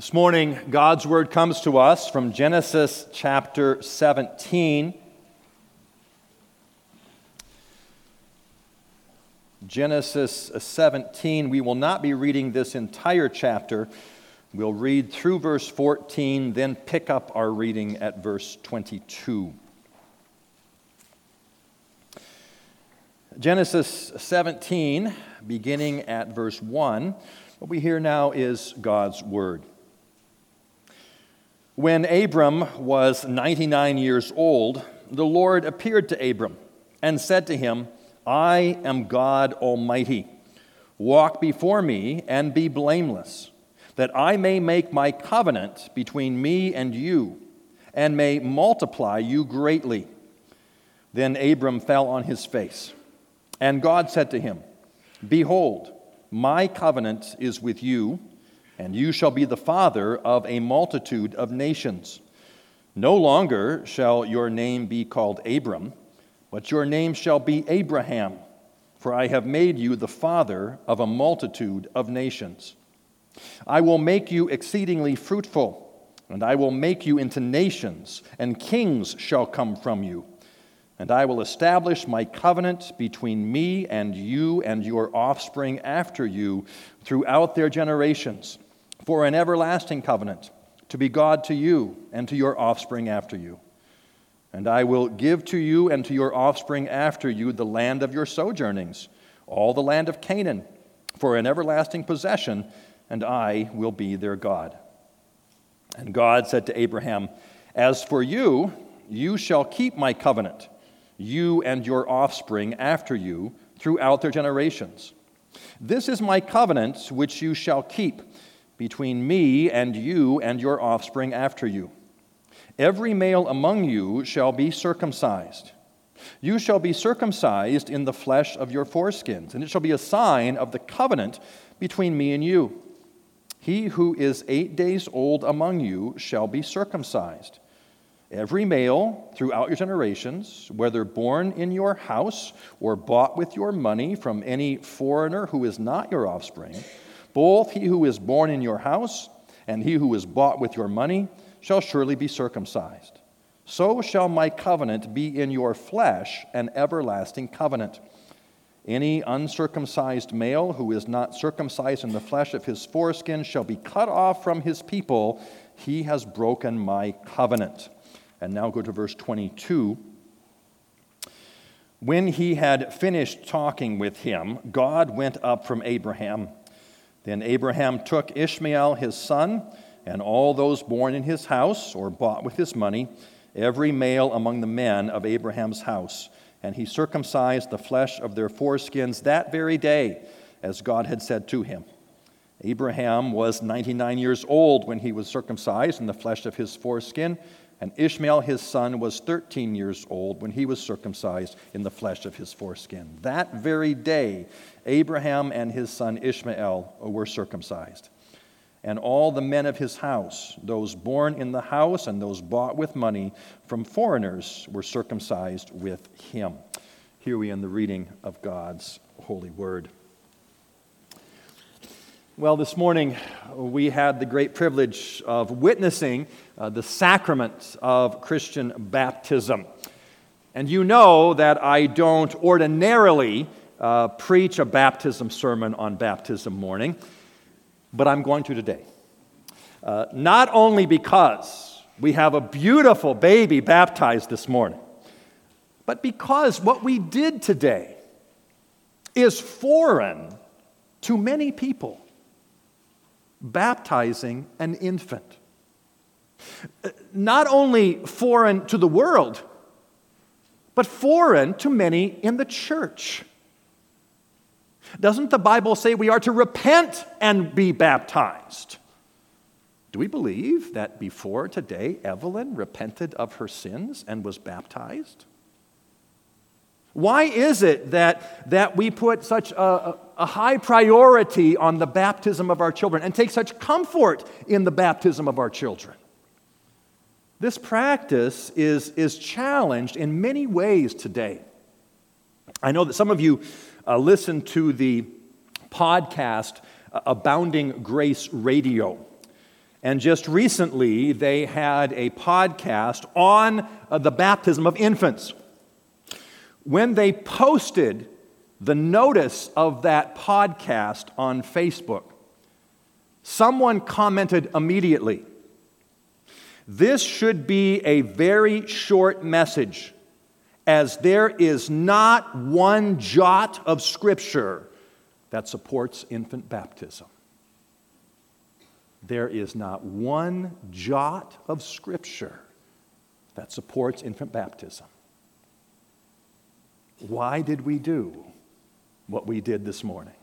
This morning, God's Word comes to us from Genesis chapter 17. Genesis 17, we will not be reading this entire chapter. We'll read through verse 14, then pick up our reading at verse 22. Genesis 17, beginning at verse 1, what we hear now is God's Word. When Abram was 99 years old, the Lord appeared to Abram and said to him, I am God Almighty. Walk before me and be blameless, that I may make my covenant between me and you, and may multiply you greatly. Then Abram fell on his face, and God said to him, Behold, my covenant is with you, and you shall be the father of a multitude of nations. No longer shall your name be called Abram, but your name shall be Abraham, for I have made you the father of a multitude of nations. I will make you exceedingly fruitful, and I will make you into nations, and kings shall come from you. And I will establish my covenant between me and you and your offspring after you throughout their generations, for an everlasting covenant, to be God to you and to your offspring after you. And I will give to you and to your offspring after you the land of your sojournings, all the land of Canaan, for an everlasting possession, and I will be their God. And God said to Abraham, As for you, you shall keep my covenant, you and your offspring after you, throughout their generations. This is my covenant which you shall keep between me and you and your offspring after you. Every male among you shall be circumcised. You shall be circumcised in the flesh of your foreskins, and it shall be a sign of the covenant between me and you. He who is 8 days old among you shall be circumcised. Every male throughout your generations, whether born in your house or bought with your money from any foreigner who is not your offspring, both he who is born in your house and he who is bought with your money shall surely be circumcised. So shall my covenant be in your flesh, an everlasting covenant. Any uncircumcised male who is not circumcised in the flesh of his foreskin shall be cut off from his people. He has broken my covenant. And now go to verse 22. When he had finished talking with him, God went up from Abraham. Then Abraham took Ishmael his son, and all those born in his house or bought with his money, every male among the men of Abraham's house, and he circumcised the flesh of their foreskins that very day, as God had said to him. Abraham was 99 years old when he was circumcised in the flesh of his foreskin, and Ishmael his son was 13 years old when he was circumcised in the flesh of his foreskin. That very day, Abraham and his son Ishmael were circumcised. And all the men of his house, those born in the house and those bought with money from foreigners, were circumcised with him. Here we end the reading of God's holy word. Well, this morning we had the great privilege of witnessing the sacrament of Christian baptism. And you know that I don't ordinarily preach a baptism sermon on baptism morning, but I'm going to today. Not only because we have a beautiful baby baptized this morning, but because what we did today is foreign to many people. Baptizing an infant. Not only foreign to the world, but foreign to many in the church. Doesn't the Bible say we are to repent and be baptized? Do we believe that before today, Evelyn repented of her sins and was baptized? Why is it that we put such a high priority on the baptism of our children and take such comfort in the baptism of our children? This practice is challenged in many ways today. I know that some of you listen to the podcast Abounding Grace Radio. And just recently, they had a podcast on the baptism of infants. When they posted the notice of that podcast on Facebook, someone commented immediately, "This should be a very short message, as there is not one jot of Scripture that supports infant baptism." There is not one jot of Scripture that supports infant baptism. Why did we do what we did this morning?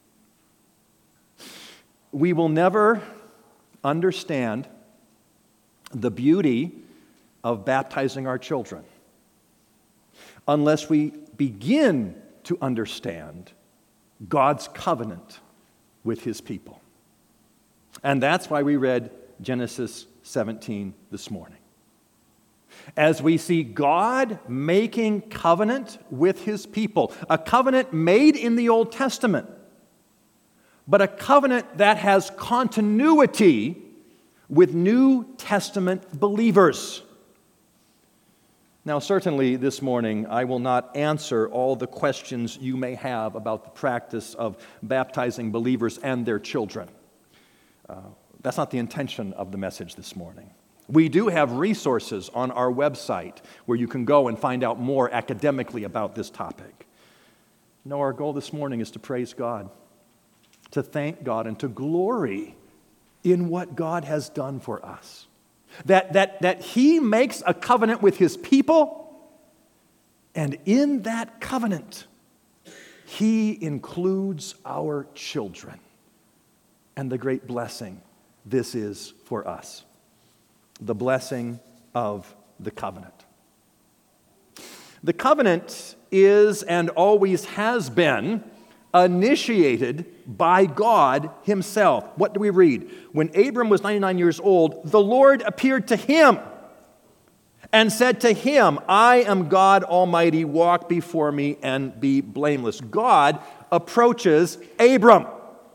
We will never understand the beauty of baptizing our children unless we begin to understand God's covenant with His people. And that's why we read Genesis 17 this morning. As we see God making covenant with His people, a covenant made in the Old Testament, but a covenant that has continuity with New Testament believers. Now, certainly this morning, I will not answer all the questions you may have about the practice of baptizing believers and their children. That's not the intention of the message this morning. We do have resources on our website where you can go and find out more academically about this topic. No, our goal this morning is to praise God, to thank God, and to glory in what God has done for us. That He makes a covenant with His people, and in that covenant, He includes our children, and the great blessing this is for us. The blessing of the covenant. The covenant is and always has been initiated by God Himself. What do we read? When Abram was 99 years old, the Lord appeared to him and said to him, "I am God Almighty, walk before me and be blameless." God approaches Abram.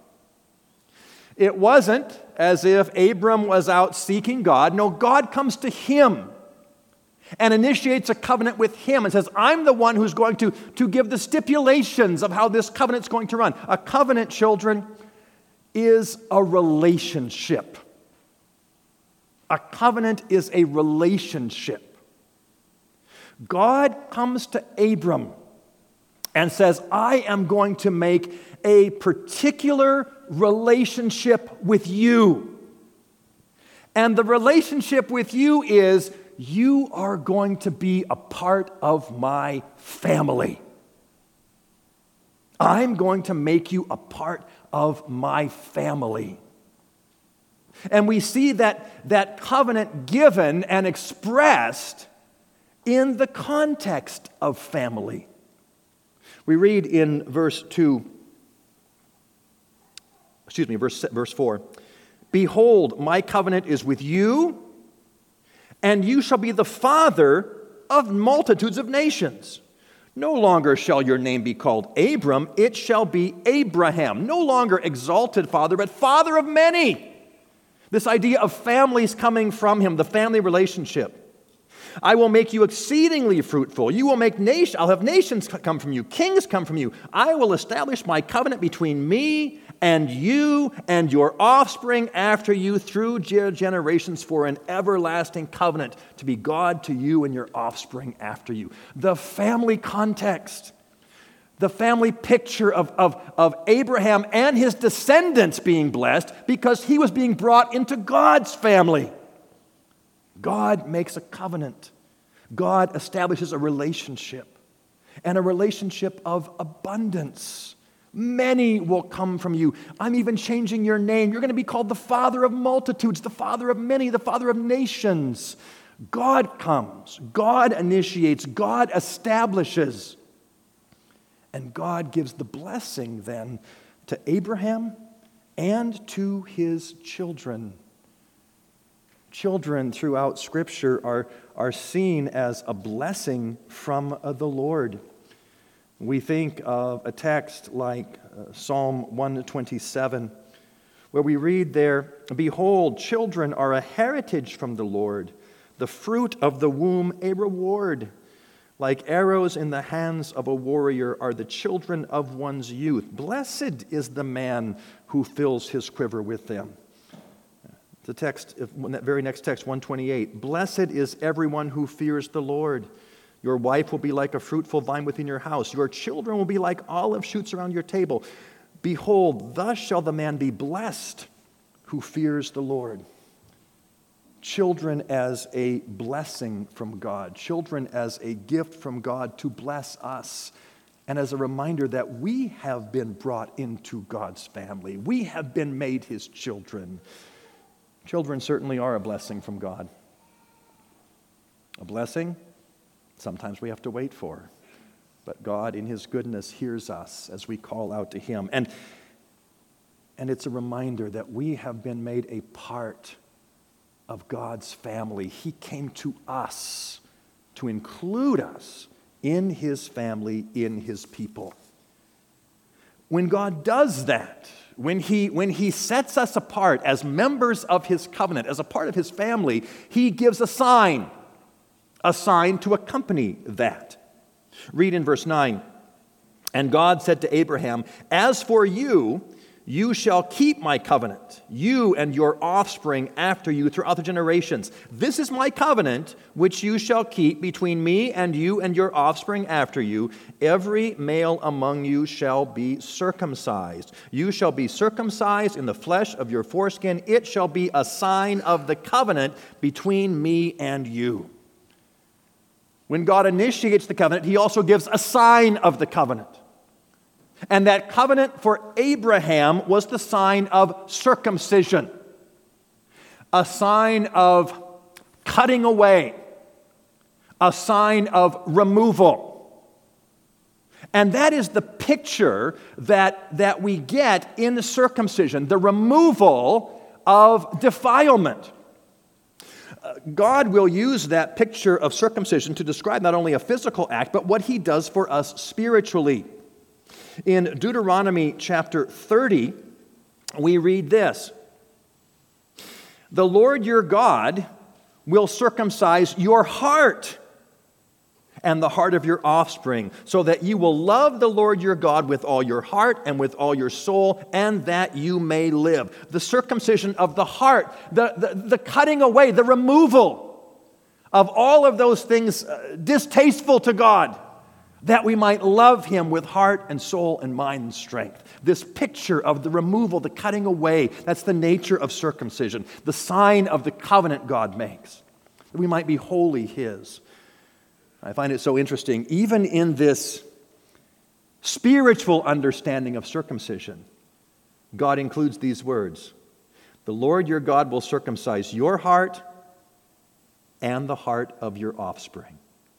It wasn't as if Abram was out seeking God. No, God comes to him and initiates a covenant with him and says, "I'm the one who's going to give the stipulations of how this covenant's going to run." A covenant, children, is a relationship. A covenant is a relationship. God comes to Abram and says, "I am going to make a particular relationship with you. And the relationship with you is, you are going to be a part of my family. I'm going to make you a part of my family." And we see that covenant given and expressed in the context of family. We read in verse 4, "Behold, my covenant is with you, and you shall be the father of multitudes of nations. No longer shall your name be called Abram, it shall be Abraham. No longer exalted father, but father of many." This idea of families coming from him, the family relationship. "I will make you exceedingly fruitful. I'll have nations come from you, kings come from you. I will establish my covenant between me and you and your offspring after you through generations for an everlasting covenant, to be God to you and your offspring after you." The family context, the family picture of Abraham and his descendants being blessed because he was being brought into God's family. God makes a covenant. God establishes a relationship, and a relationship of abundance. Many will come from you. I'm even changing your name. You're going to be called the father of multitudes, the father of many, the father of nations. God comes. God initiates. God establishes. And God gives the blessing then to Abraham and to his children. Children throughout Scripture are seen as a blessing from the Lord. We think of a text like Psalm 127, where we read there, "Behold, children are a heritage from the Lord, the fruit of the womb a reward. Like arrows in the hands of a warrior are the children of one's youth. Blessed is the man who fills his quiver with them." The text, that very next text, 128, "Blessed is everyone who fears the Lord. Your wife will be like a fruitful vine within your house. Your children will be like olive shoots around your table. Behold, thus shall the man be blessed who fears the Lord." Children as a blessing from God, children as a gift from God to bless us, and as a reminder that we have been brought into God's family. We have been made His children. Children certainly are a blessing from God. A blessing sometimes we have to wait for, but God in His goodness hears us as we call out to Him. And it's a reminder that we have been made a part of God's family. He came to us to include us in His family, in His people. When God does that, when he sets us apart as members of His covenant, as a part of His family, He gives a sign to accompany that. Read in verse 9, "And God said to Abraham, 'As for you, you shall keep my covenant, you and your offspring after you throughout the generations. This is my covenant which you shall keep between me and you and your offspring after you. Every male among you shall be circumcised. You shall be circumcised in the flesh of your foreskin. It shall be a sign of the covenant between me and you.'" When God initiates the covenant, He also gives a sign of the covenant. And that covenant for Abraham was the sign of circumcision, a sign of cutting away, a sign of removal. And that is the picture that we get in the circumcision, the removal of defilement. God will use that picture of circumcision to describe not only a physical act, but what He does for us spiritually. In Deuteronomy chapter 30, we read this: "The Lord your God will circumcise your heart and the heart of your offspring, so that you will love the Lord your God with all your heart and with all your soul, and that you may live." The circumcision of the heart, the cutting away, the removal of all of those things distasteful to God, that we might love Him with heart and soul and mind and strength. This picture of the removal, the cutting away, that's the nature of circumcision, the sign of the covenant God makes, that we might be wholly His. I find it so interesting, even in this spiritual understanding of circumcision, God includes these words: "The Lord your God will circumcise your heart and the heart of your offspring."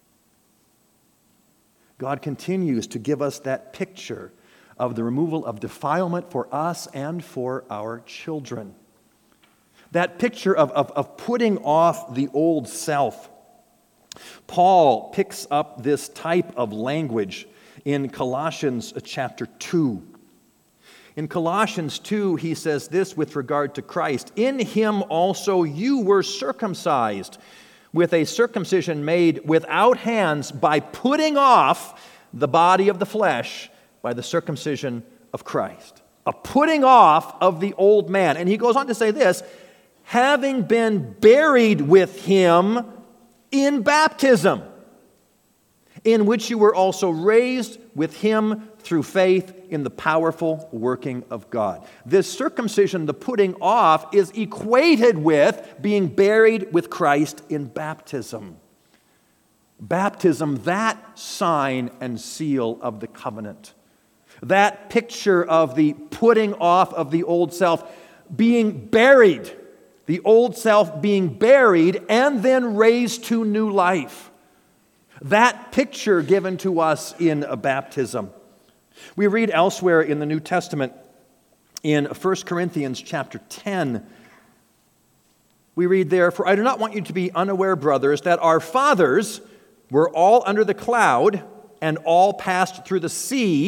God continues to give us that picture of the removal of defilement for us and for our children. That picture of putting off the old self. Paul picks up this type of language in Colossians chapter 2. In Colossians 2, he says this with regard to Christ: "In Him also you were circumcised with a circumcision made without hands, by putting off the body of the flesh by the circumcision of Christ." A putting off of the old man. And he goes on to say this: "Having been buried with Him in baptism, in which you were also raised with Him through faith in the powerful working of God." This circumcision, the putting off, is equated with being buried with Christ in baptism. Baptism, that sign and seal of the covenant. That picture of the putting off of the old self, being buried, the old self being buried and then raised to new life. That picture given to us in a baptism. We read elsewhere in the New Testament, in 1 Corinthians chapter 10, we read there, "For I do not want you to be unaware, brothers, that our fathers were all under the cloud and all passed through the sea,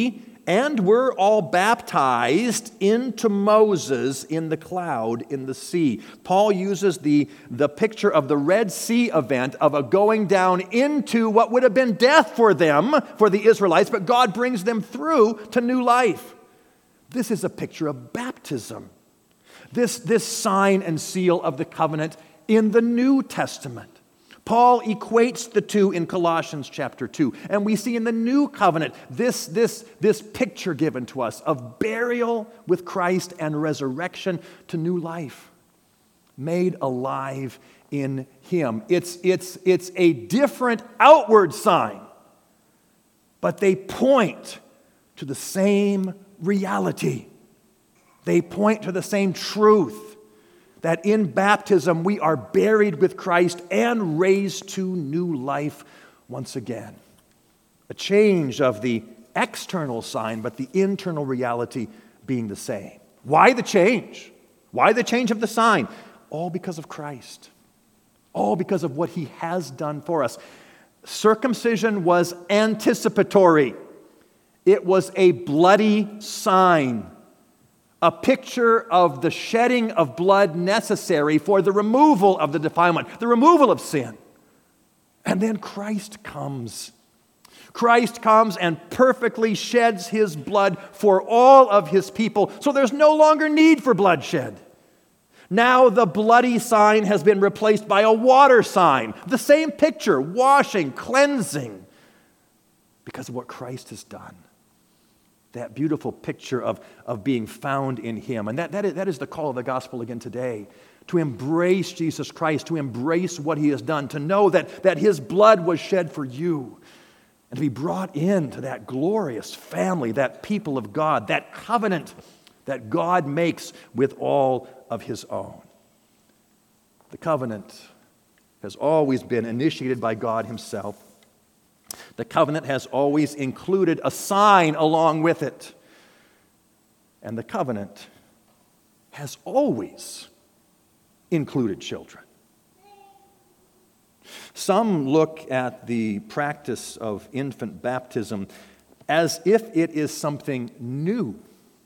and were all baptized into Moses in the cloud in the sea. Paul uses the picture of the Red Sea event of a going down into what would have been death for them, for the Israelites, but God brings them through to new life. This is a picture of baptism. This sign and seal of the covenant in the New Testament. Paul equates the two in Colossians chapter 2. And we see in the new covenant this picture given to us of burial with Christ and resurrection to new life, made alive in Him. It's a different outward sign, but they point to the same reality. They point to the same truth, that in baptism we are buried with Christ and raised to new life once again. A change of the external sign, but the internal reality being the same. Why the change? Why the change of the sign? All because of Christ. All because of what He has done for us. Circumcision was anticipatory. It was a bloody sign. A picture of the shedding of blood necessary for the removal of the defilement, the removal of sin. And then Christ comes. Christ comes and perfectly sheds His blood for all of His people, so there's no longer need for bloodshed. Now the bloody sign has been replaced by a water sign. The same picture, washing, cleansing, because of what Christ has done. That beautiful picture of being found in Him. And that is the call of the gospel again today. To embrace Jesus Christ, to embrace what He has done, to know that His blood was shed for you, and to be brought into that glorious family, that people of God, that covenant that God makes with all of His own. The covenant has always been initiated by God Himself. The covenant has always included a sign along with it. And the covenant has always included children. Some look at the practice of infant baptism as if it is something new.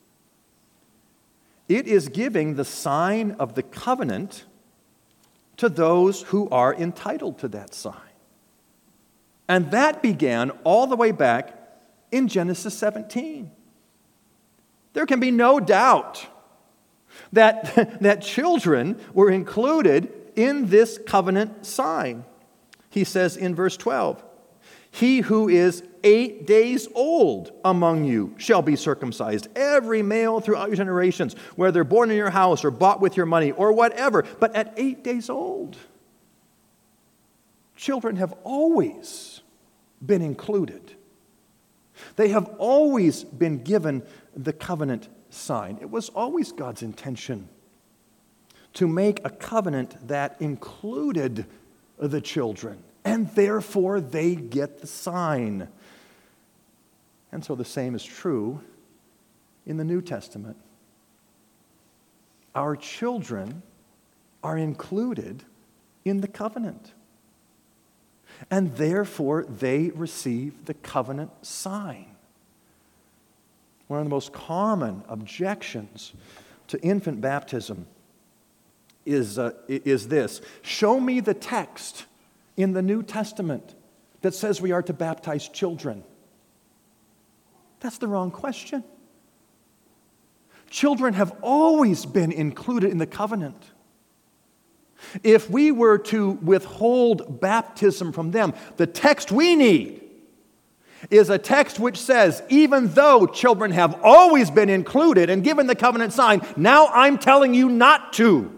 It is giving the sign of the covenant to those who are entitled to that sign. And that began all the way back in Genesis 17. There can be no doubt that children were included in this covenant sign. He says in verse 12, "He who is 8 days old among you shall be circumcised, every male throughout your generations, whether born in your house or bought with your money or whatever, but at 8 days old." Children have always been included. They have always been given the covenant sign. It was always God's intention to make a covenant that included the children, and therefore they get the sign. And so the same is true in the New Testament. Our children are included in the covenant. And therefore, they receive the covenant sign. One of the most common objections to infant baptism is this: show me the text in the New Testament that says we are to baptize children. That's the wrong question. Children have always been included in the covenant. If we were to withhold baptism from them, the text we need is a text which says, even though children have always been included and given the covenant sign, now I'm telling you not to.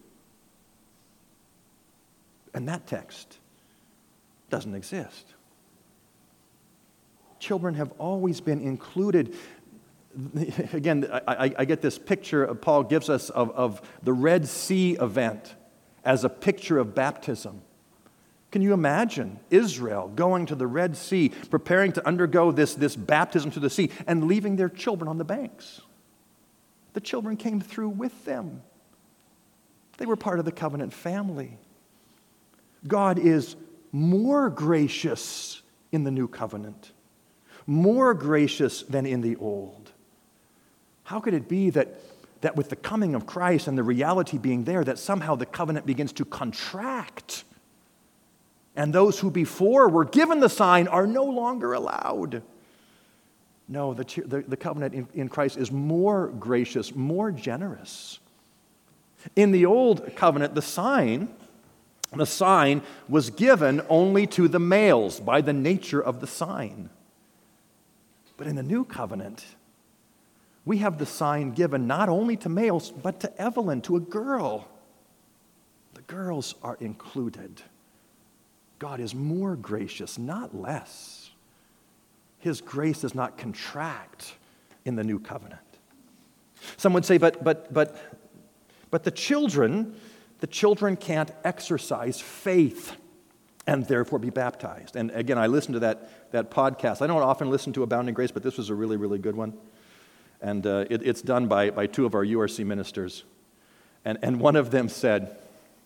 And that text doesn't exist. Children have always been included. Again, I get this picture Paul gives us of the Red Sea event as a picture of baptism. Can you imagine Israel going to the Red Sea, preparing to undergo this baptism to the sea, and leaving their children on the banks? The children came through with them. They were part of the covenant family. God is more gracious in the new covenant, more gracious than in the old. How could it be that with the coming of Christ and the reality being there, that somehow the covenant begins to contract? And those who before were given the sign are no longer allowed. No, the covenant in Christ is more gracious, more generous. In the old covenant, the sign was given only to the males by the nature of the sign. But in the new covenant, we have the sign given not only to males, but to Evelyn, to a girl. The girls are included. God is more gracious, not less. His grace does not contract in the new covenant. Some would say, but the children can't exercise faith and therefore be baptized. And again, I listened to that podcast. I don't often listen to Abounding Grace, but this was a really, really good one. And it's done by two of our URC ministers. And one of them said,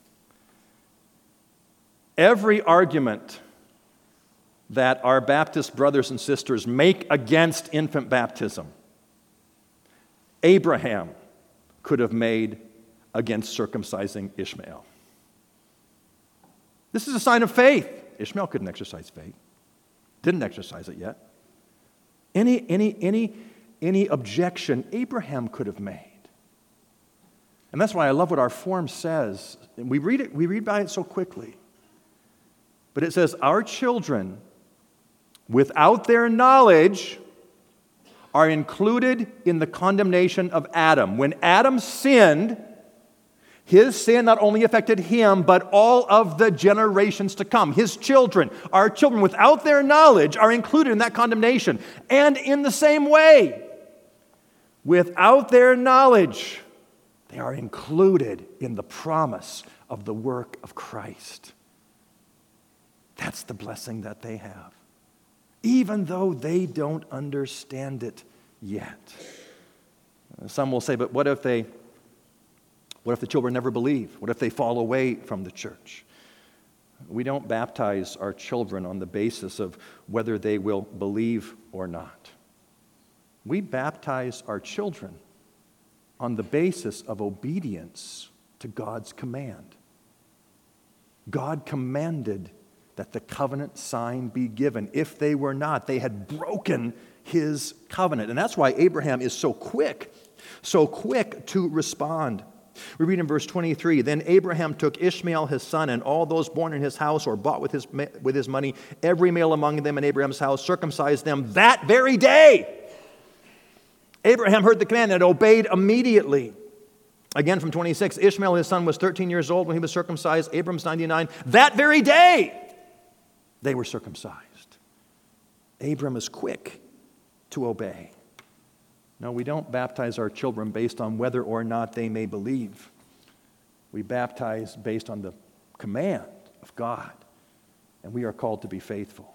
every argument that our Baptist brothers and sisters make against infant baptism, Abraham could have made against circumcising Ishmael. This is a sign of faith. Ishmael couldn't exercise faith. Didn't exercise it yet. Any objection Abraham could have made. And that's why I love what our form says. And we read by it so quickly. But it says, our children, without their knowledge, are included in the condemnation of Adam. When Adam sinned, his sin not only affected him, but all of the generations to come. His children, our children, without their knowledge, are included in that condemnation. And in the same way, without their knowledge, they are included in the promise of the work of Christ. That's the blessing that they have, even though they don't understand it yet. Some will say, but what if the children never believe? What if they fall away from the church? We don't baptize our children on the basis of whether they will believe or not. We baptize our children on the basis of obedience to God's command. God commanded that the covenant sign be given. If they were not, they had broken his covenant. And that's why Abraham is so quick to respond. We read in verse 23, then Abraham took Ishmael his son and all those born in his house or bought with his money, every male among them in Abraham's house, circumcised them that very day. Abraham heard the command and obeyed immediately. Again from 26, Ishmael his son was 13 years old when he was circumcised. Abram's 99. That very day they were circumcised. Abram is quick to obey. No, we don't baptize our children based on whether or not they may believe. We baptize based on the command of God, and we are called to be faithful.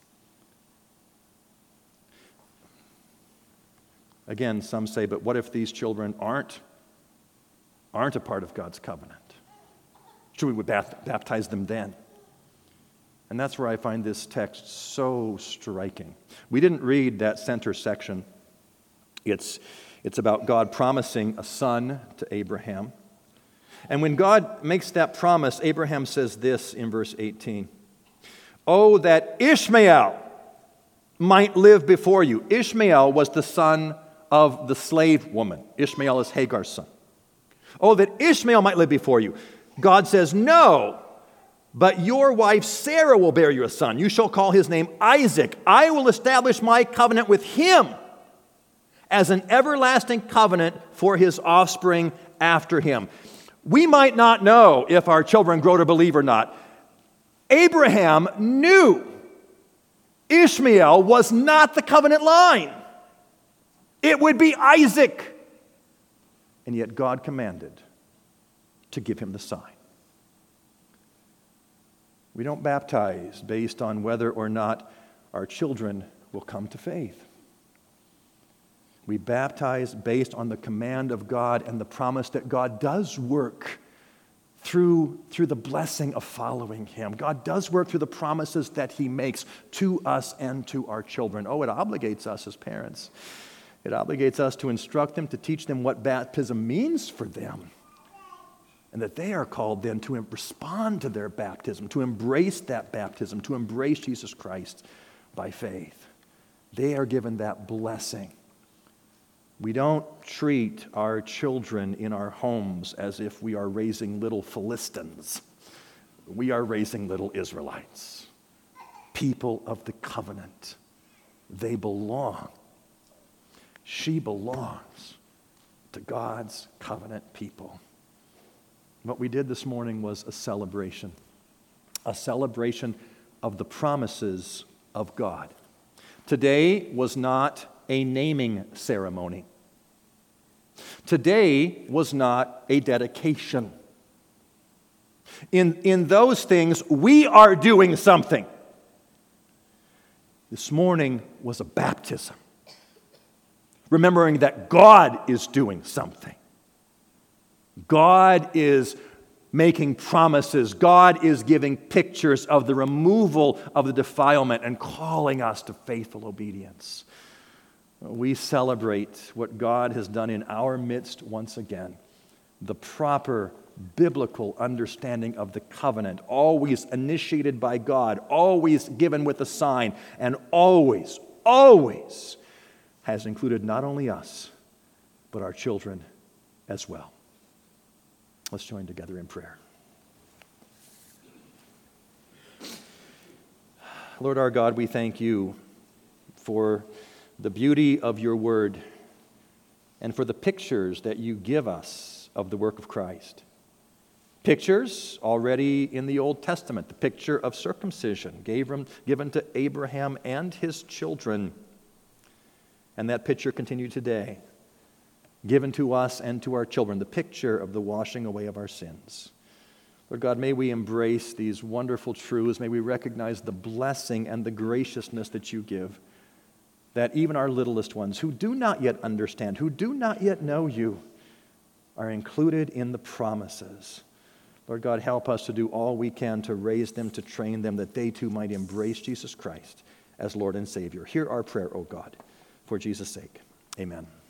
Again, some say, but what if these children aren't a part of God's covenant? Should we baptize them then? And that's where I find this text so striking. We didn't read that center section. It's about God promising a son to Abraham. And when God makes that promise, Abraham says this in verse 18. Oh, that Ishmael might live before you. Ishmael was the son of the slave woman. Ishmael is Hagar's son. Oh, that Ishmael might live before you. God says, no, but your wife Sarah will bear you a son. You shall call his name Isaac. I will establish my covenant with him as an everlasting covenant for his offspring after him. We might not know if our children grow to believe or not. Abraham knew Ishmael was not the covenant line. It would be Isaac. And yet God commanded to give him the sign. We don't baptize based on whether or not our children will come to faith. We baptize based on the command of God and the promise that God does work through the blessing of following him. God does work through the promises that he makes to us and to our children. Oh, it obligates us as parents. It obligates us to instruct them, to teach them what baptism means for them, and that they are called then to respond to their baptism, to embrace that baptism, to embrace Jesus Christ by faith. They are given that blessing. We don't treat our children in our homes as if we are raising little Philistines. We are raising little Israelites, people of the covenant. They belong. She belongs to God's covenant people. What we did this morning was a celebration of the promises of God. Today was not a naming ceremony. Today was not a dedication. In those things, we are doing something. This morning was a baptism, remembering that God is doing something. God is making promises. God is giving pictures of the removal of the defilement and calling us to faithful obedience. We celebrate what God has done in our midst once again. The proper biblical understanding of the covenant, always initiated by God, always given with a sign, and always has included not only us, but our children as well. Let's join together in prayer. Lord our God, we thank you for the beauty of your word and for the pictures that you give us of the work of Christ. Pictures already in the Old Testament, the picture of circumcision given to Abraham and his children. And that picture continued today, given to us and to our children, the picture of the washing away of our sins. Lord God, may we embrace these wonderful truths. May we recognize the blessing and the graciousness that you give, that even our littlest ones who do not yet understand, who do not yet know you, are included in the promises. Lord God, help us to do all we can to raise them, to train them, that they too might embrace Jesus Christ as Lord and Savior. Hear our prayer, O God, for Jesus' sake. Amen.